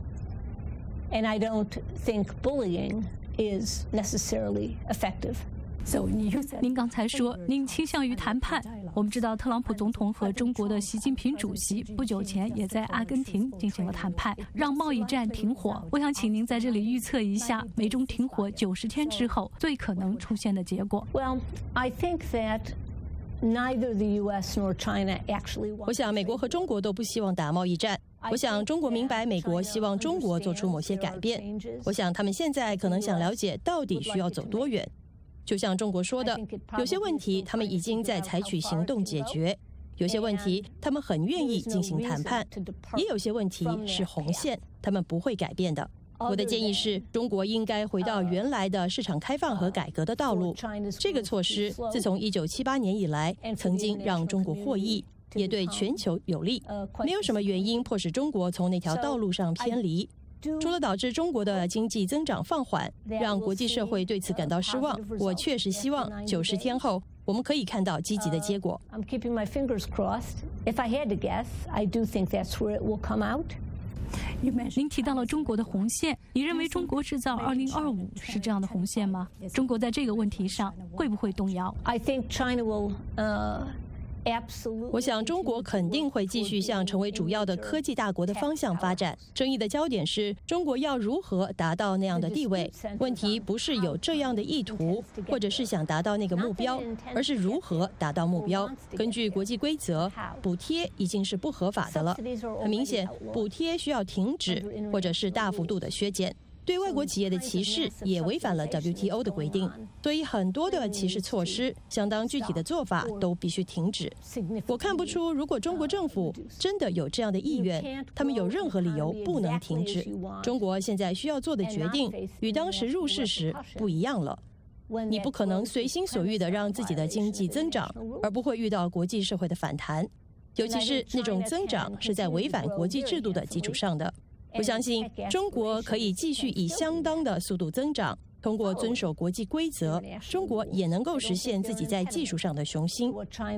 And I don't think bullying is necessarily effective.
So 您刚才说您倾向于谈判。我们知道特朗普总统和中国的习近平主席不久前也在阿根廷进行了谈判，让贸易战停火。我想请您在这里预测一下美中停火90天之后最可能出现的结果。
Well, I think that neither the U.S. nor China actually.
我想美国和中国都不希望打贸易战。 我想中国明白美国希望中国做出某些改变。我想他们现在可能想了解到底需要走多远。就像中国说的，有些问题他们已经在采取行动解决，有些问题他们很愿意进行谈判，也有些问题是红线，他们不会改变的。我的建议是，中国应该回到原来的市场开放和改革的道路。这个措施自从1978年以来，曾经让中国获益。 也对全球有利，没有什么原因迫使中国从那条道路上偏离。除了导致中国的经济增长放缓，让国际社会对此感到失望，我确实希望90天后我们可以看到积极的结果。
I'm keeping my fingers crossed. If I had to guess, I do think that's where it will come out.
您提到了中国的红线，你认为中国制造2025是这样的红线吗？中国在这个问题上会不会动摇？
I think China will.
我想中国肯定会继续向成为主要的科技大国的方向发展。争议的焦点是中国要如何达到那样的地位。问题不是有这样的意图，或者是想达到那个目标，而是如何达到目标。根据国际规则，补贴已经是不合法的了。很明显，补贴需要停止，或者是大幅度的削减。对外国企业的歧视也违反了 WTO 的规定，所以很多的歧视措施、相当具体的做法都必须停止。我看不出，如果中国政府真的有这样的意愿，他们有任何理由不能停止。中国现在需要做的决定与当时入世时不一样了。你不可能随心所欲地让自己的经济增长，而不会遇到国际社会的反弹，尤其是那种增长是在违反国际制度的基础上的。我相信中国可以继续以相当的速度增长，通过遵守国际规则，中国也能够实现自己在技术上的雄心。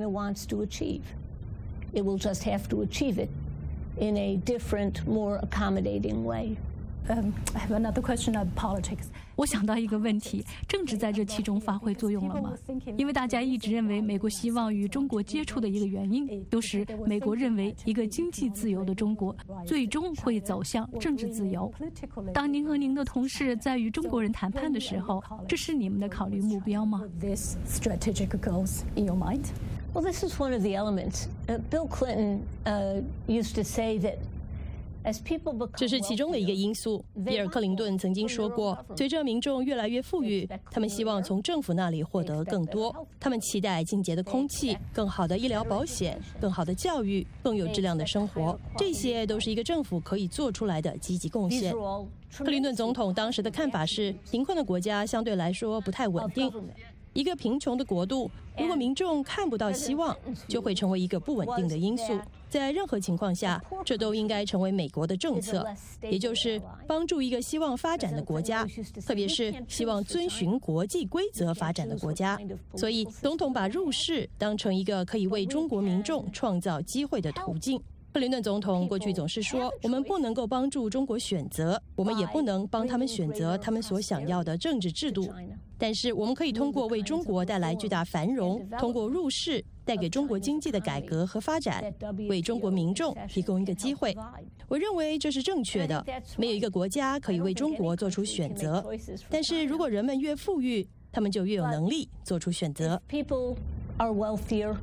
It will just have to achieve it in a different, more accommodating way.
I have another question on politics.
我想到一个问题，政治在这其中发挥作用了吗？因为大家一直认为美国希望与中国接触的一个原因，就是美国认为一个经济自由的中国最终会走向政治自由。当您和您的同事在与中国人谈判的时候，这是你们的考虑目标吗？
This strategic goals in your mind?
Well, this is one of the elements. Bill Clinton used to say that
这是其中的一个因素。比尔·克林顿曾经说过，随着民众越来越富裕，他们希望从政府那里获得更多。他们期待清洁的空气、更好的医疗保险、更好的教育、更有质量的生活。这些都是一个政府可以做出来的积极贡献。克林顿总统当时的看法是，贫困的国家相对来说不太稳定。一个贫穷的国度，如果民众看不到希望，就会成为一个不稳定的因素。在任何情况下，这都应该成为美国的政策，也就是帮助一个希望发展的国家，特别是希望遵循国际规则发展的国家。所以，总统把入世当成一个可以为中国民众创造机会的途径。克林顿总统过去总是说，我们不能够帮助中国选择，我们也不能帮他们选择他们所想要的政治制度。但是我们可以通过为中国带来巨大繁荣，通过入世带给中国经济的改革和发展，为中国民众提供一个机会。我认为这是正确的。没有一个国家可以为中国做出选择，但是如果人们越富裕，他们就越有能力做出选择。
People are wealthier.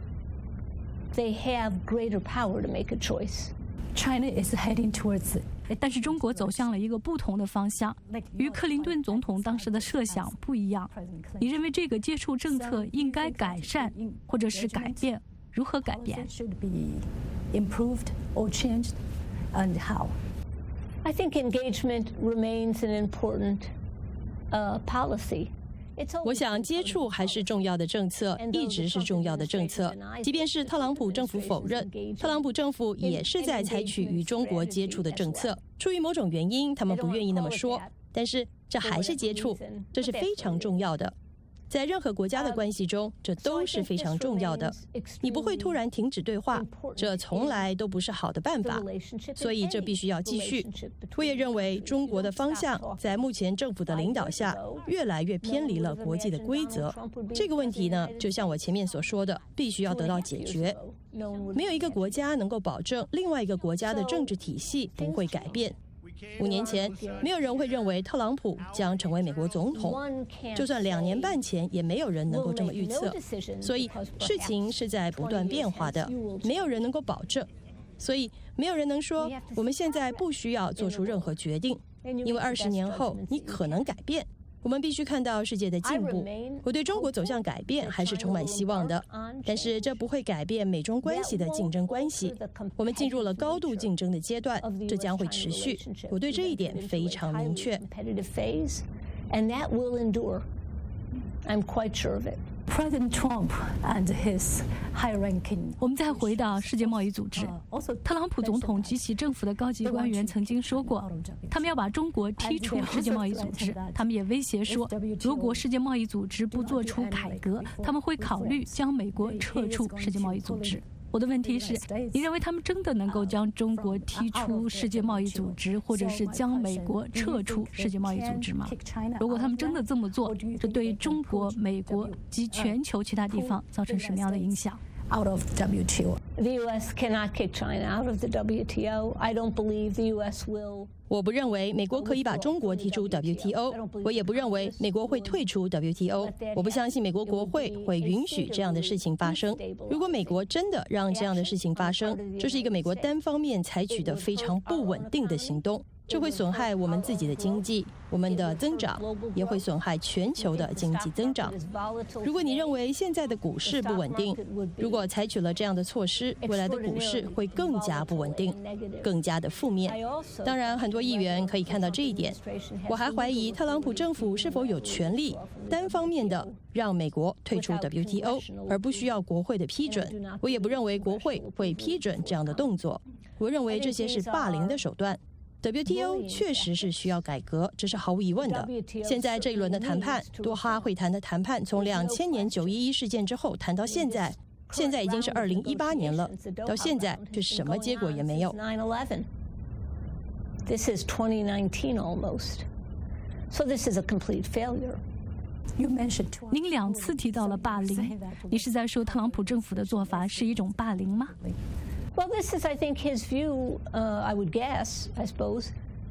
They have greater power to make a choice.
China is heading towards it.
但是中国走向了一个不同的方向，与克林顿总统当时的设想不一样。你认为这个接触政策应该改善，或者是改变？如何改变
？Should be improved or changed, and how?
I think engagement remains an important policy.
我想接触还是重要的政策，一直是重要的政策。即便是特朗普政府否认，特朗普政府也是在采取与中国接触的政策。出于某种原因，他们不愿意那么说，但是这还是接触，这是非常重要的。在任何国家的关系中，这都是非常重要的。你不会突然停止对话，这从来都不是好的办法，所以这必须要继续。我也认为中国的方向在目前政府的领导下越来越偏离了国际的规则。这个问题呢，就像我前面所说的，必须要得到解决。没有一个国家能够保证另外一个国家的政治体系不会改变。5年前，没有人会认为特朗普将成为美国总统，就算2年半前，也没有人能够这么预测。所以事情是在不断变化的，没有人能够保证。所以没有人能说我们现在不需要做出任何决定，因为20年后你可能改变。我们必须看到世界的进步。我对中国走向改变还是充满希望的，但是这不会改变美中关系的竞争关系。我们进入了高度竞争的阶段，这将会持续。我对这一点非常明确。
I'm quite sure of it.
President Trump and his high-ranking.
我们再回到世界贸易组织，特朗普总统及其政府的高级官员曾经说过，他们要把中国踢出世界贸易组织。他们也威胁说，如果世界贸易组织不做出改革，他们会考虑将美国撤出世界贸易组织。我的问题是，你认为他们真的能够将中国踢出世界贸易组织，或者是将美国撤出世界贸易组织吗？如果他们真的这么做，这对中国、美国及全球其他地方造成什么样的影响
out of WTO.
The U.S. cannot kick China out of the WTO. I don't believe the U.S. will.
我不认为美国可以把中国踢出 WTO， 我也不认为美国会退出 WTO。我不相信美国国会会允许这样的事情发生。如果美国真的让这样的事情发生，这是一个美国单方面采取的非常不稳定的行动。这会损害我们自己的经济，我们的增长，也会损害全球的经济增长。如果你认为现在的股市不稳定，如果采取了这样的措施，未来的股市会更加不稳定，更加的负面。当然，很多议员可以看到这一点。我还怀疑特朗普政府是否有权利单方面的让美国退出 WTO， 而不需要国会的批准。我也不认为国会会批准这样的动作。我认为这些是霸凌的手段。WTO 确实是需要改革，这是毫无疑问的。现在这一轮的谈判，多哈会谈的谈判，从2000年911事件之后谈到现在，现在已经是2018年了，到现在却什么结果也没有。
This is 2019 almost. So this is a complete failure.
您2次提到了霸凌，你是在说特朗普政府的做法是一种霸凌吗？
Well, this is, I think, his view. I would guess, I suppose.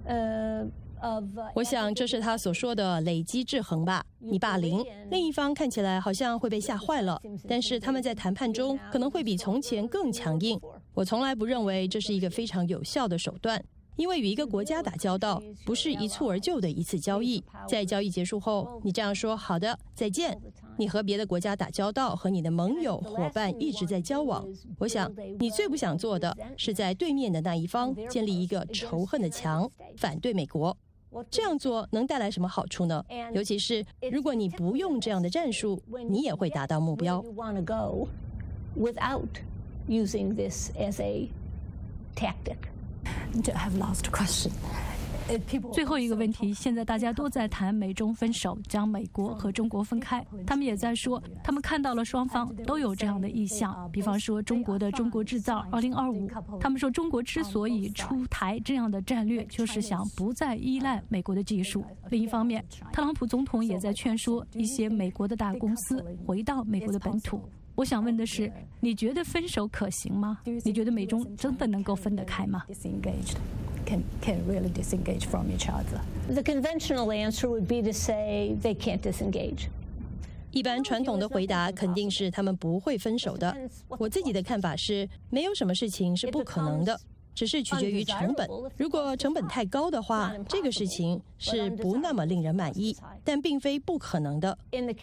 我想这是他所说的累积制衡吧。你霸凌，另一方看起来好像会被吓坏了，但是他们在谈判中可能会比从前更强硬。我从来不认为这是一个非常有效的手段。因为与一个国家打交道不是一蹴而就的一次交易，在交易结束后，你这样说好的再见，你和别的国家打交道，和你的盟友伙伴一直在交往。我想你最不想做的是在对面的那一方建立一个仇恨的墙，反对美国。这样做能带来什么好处呢？尤其是如果你不用这样的战术，你也会达到目标。
Without using this as a tactic.
I have lost question.
最后一个问题，现在大家都在谈美中分手，将美国和中国分开。他们也在说，他们看到了双方都有这样的意向，比方说中国的中国制造2025。他们说，中国之所以出台这样的战略，就是想不再依赖美国的技术。另一方面，特朗普总统也在劝说一些美国的大公司回到美国的本土。我想问的是，你觉得分手可行吗？你觉得美中真的能够分得开吗？
Can really disengage from each other.
The conventional answer would be to say they can't disengage.
一般传统的回答肯定是他们不会分手的。我自己的看法是，没有什么事情是不可能的，只是取决于成本。如果成本太高的话，这个事情是不那么令人满意，但并非不可能的。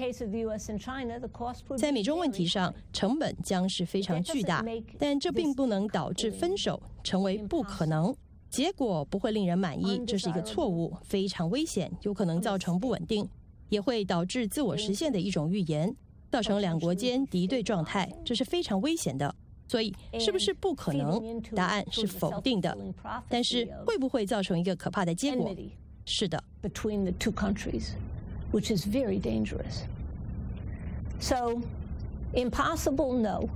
在美中问题上，成本将是非常巨大，但这并不能导致分手成为不可能。 结果不会令人满意，这是一个错误，非常危险，有可能造成不稳定，也会导致自我实现的一种预言，造成两国间敌对状态，这是非常危险的。所以，是不是不可能？答案是否定的。但是，会不会造成一个可怕的结果？是的。
Between the two countries, which is very dangerous. So, impossible, no.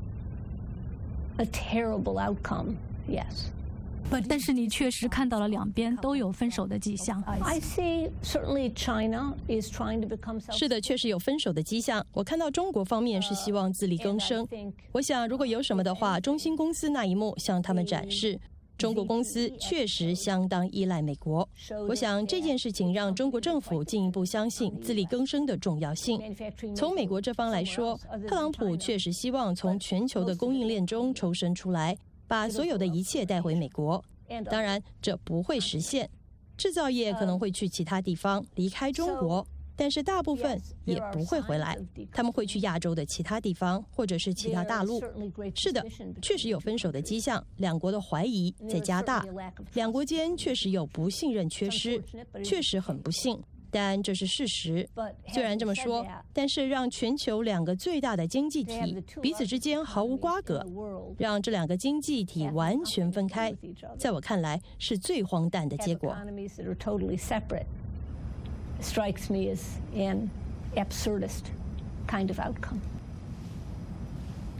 A terrible outcome, yes.
但是你确实看到了两边都有分手的迹象。
I see certainly China is trying to become.
是的，确实有分手的迹象。我看到中国方面是希望自力更生。我想，如果有什么的话，中兴公司那一幕向他们展示，中国公司确实相当依赖美国。我想这件事情让中国政府进一步相信自力更生的重要性。从美国这方来说，特朗普确实希望从全球的供应链中抽身出来。 把所有的一切带回美国，当然这不会实现。制造业可能会去其他地方，离开中国，但是大部分也不会回来。他们会去亚洲的其他地方，或者是其他大陆。是的，确实有分手的迹象，两国的怀疑在加大，两国间确实有不信任缺失，确实很不幸。 但这是事实。虽然这么说，但是让全球两个最大的经济体彼此之间毫无瓜葛，让这两个经济体完全分开，在我看来是最荒诞的结果。
Strikes me as an absurdist kind of outcome.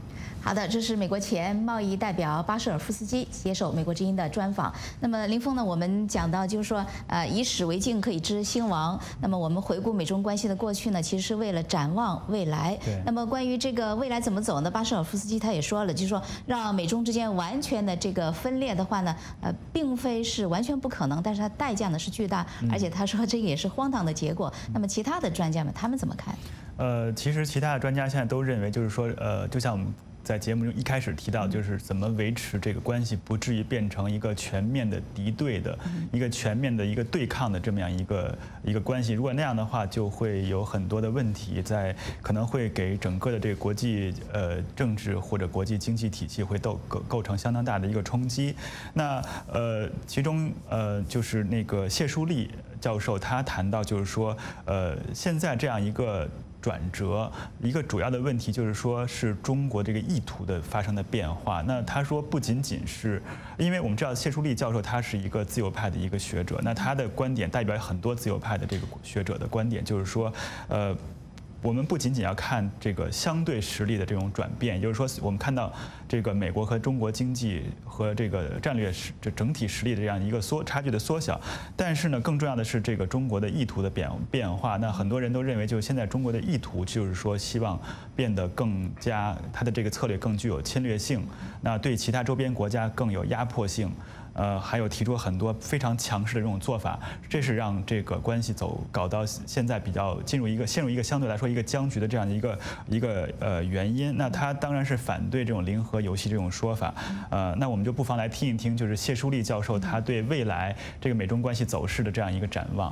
好的，这是美国前贸易代表巴舍尔夫斯基接受美国之音的专访。那么林峰呢，我们讲到就是说，以史为镜可以知兴亡。那么我们回顾美中关系的过去呢，其实是为了展望未来。那么关于这个未来怎么走呢？巴舍尔夫斯基他也说了，就是说让美中之间完全的这个分裂的话呢，并非是完全不可能，但是它代价呢是巨大，而且他说这个也是荒唐的结果。那么其他的专家们他们怎么看？
其实其他的专家现在都认为，就是说，就像我们在节目中一开始提到，就是怎么维持这个关系不至于变成一个全面的敌对的、一个全面的一个对抗的这么样一个关系。如果那样的话，就会有很多的问题可能会给整个的这个国际政治或者国际经济体系会构成相当大的一个冲击。那其中就是那个谢淑丽教授他谈到，就是说现在这样一个转折，一个主要的问题就是说是中国这个意图的发生的变化。那他说不仅仅是，因为我们知道谢淑丽教授他是一个自由派的一个学者，那他的观点代表很多自由派的这个学者的观点，就是说我们不仅仅要看这个相对实力的这种转变，也就是说，我们看到这个美国和中国经济和这个战略整体实力的这样一个差距的缩小，但是呢，更重要的是这个中国的意图的变化。那很多人都认为，就是现在中国的意图就是说，希望变得更加，它的这个策略更具有侵略性，那对其他周边国家更有压迫性。还有提出很多非常强势的这种做法，这是让这个关系搞到现在比较陷入一个相对来说一个僵局的这样的一个原因。那他当然是反对这种零和游戏这种说法。那我们就不妨来听一听，就是谢淑丽教授他对未来这个美中关系走势的这样一个展望。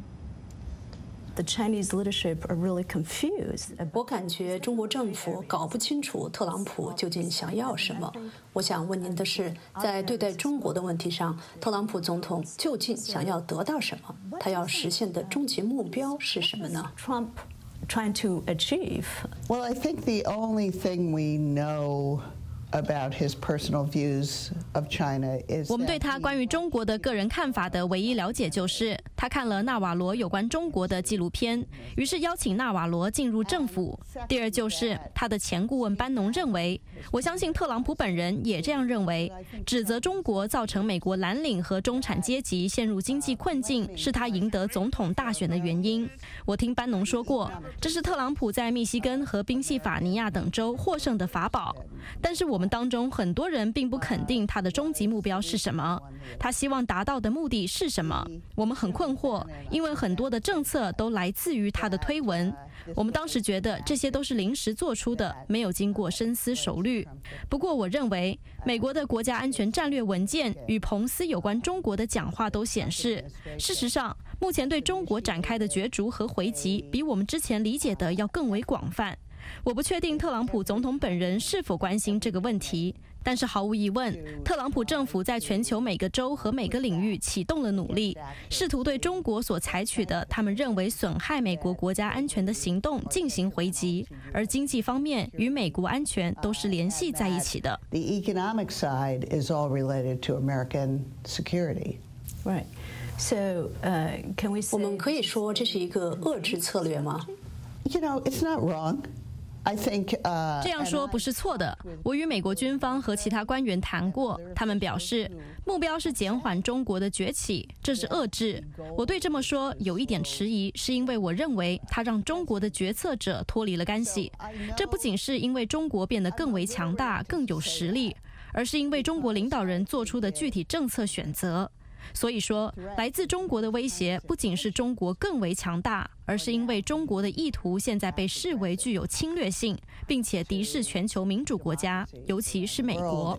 The Chinese leadership are really confused.
我感觉中国政府搞不清楚特朗普究竟想要什么。我想问您的是，在对待中国的问题上，特朗普总统究竟想要得到什么？他要实现的终极目标是什么呢？
Trump trying to achieve?
Well, I think the only thing we know about his personal views of China is
我们对他关于中国的个人看法的唯一了解就是他看了纳瓦罗有关中国的纪录片，于是邀请纳瓦罗进入政府。第二就是他的前顾问班农认为，我相信特朗普本人也这样认为，指责中国造成美国蓝领和中产阶级陷入经济困境是他赢得总统大选的原因。我听班农说过，这是特朗普在密西根和宾夕法尼亚等州获胜的法宝。但是我们当中很多人并不肯定他的终极目标是什么，他希望达到的目的是什么。我们很困惑，因为很多的政策都来自于他的推文。我们当时觉得这些都是临时做出的，没有经过深思熟虑。不过我认为，美国的国家安全战略文件与彭斯有关中国的讲话都显示，事实上，目前对中国展开的角逐和回击，比我们之前理解的要更为广泛。我不确定特朗普总统本人是否关心这个问题，但是毫无疑问，特朗普政府在全球每个州和每个领域启动了努力，试图对中国所采取的他们认为损害美国国家安全的行动进行回击，而经济方面与美国安全都是联系在一起的。
The economic side is all related to American security.
Right. So, can we say
我们可以说这是一个遏制策略吗？
You know, it's not wrong. I think,
这样说不是错的。我与美国军方和其他官员谈过，他们表示目标是减缓中国的崛起，这是遏制。我对这么说有一点迟疑，是因为我认为它让中国的决策者脱离了干系。这不仅是因为中国变得更为强大、更有实力，而是因为中国领导人做出的具体政策选择。所以说，来自中国的威胁不仅是中国更为强大，而是因为中国的意图现在被视为具有侵略性，并且敌视全球民主国家，尤其是美国。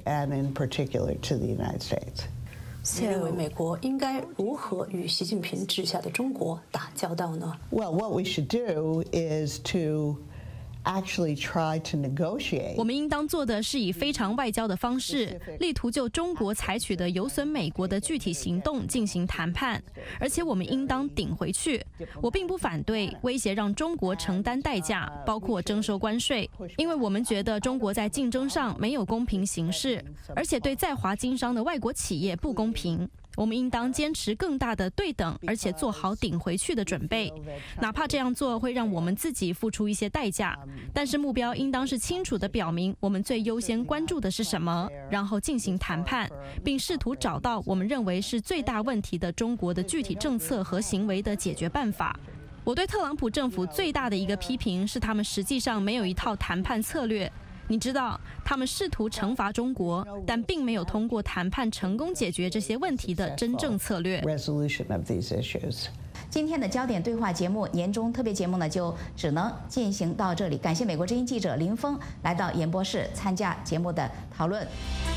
你认为美国应该如何与习近平治下的中国打交道呢？
Well, what we should do is to actually try to negotiate.
我们应当做的是以非常外交的方式，力图就中国采取的有损美国的具体行动进行谈判，而且我们应当顶回去。我并不反对威胁让中国承担代价，包括征收关税，因为我们觉得中国在竞争上没有公平行事，而且对在华经商的外国企业不公平。 我们应当坚持更大的对等，而且做好顶回去的准备，哪怕这样做会让我们自己付出一些代价。但是目标应当是清楚地表明我们最优先关注的是什么，然后进行谈判，并试图找到我们认为是最大问题的中国的具体政策和行为的解决办法。我对特朗普政府最大的一个批评是，他们实际上没有一套谈判策略。你知道，他们试图惩罚中国，但并没有通过谈判成功解决这些问题的真正策略。
今天的焦点对话节目年终特别节目呢，就只能进行到这里。感谢美国之音记者林峰来到演播室参加节目的讨论。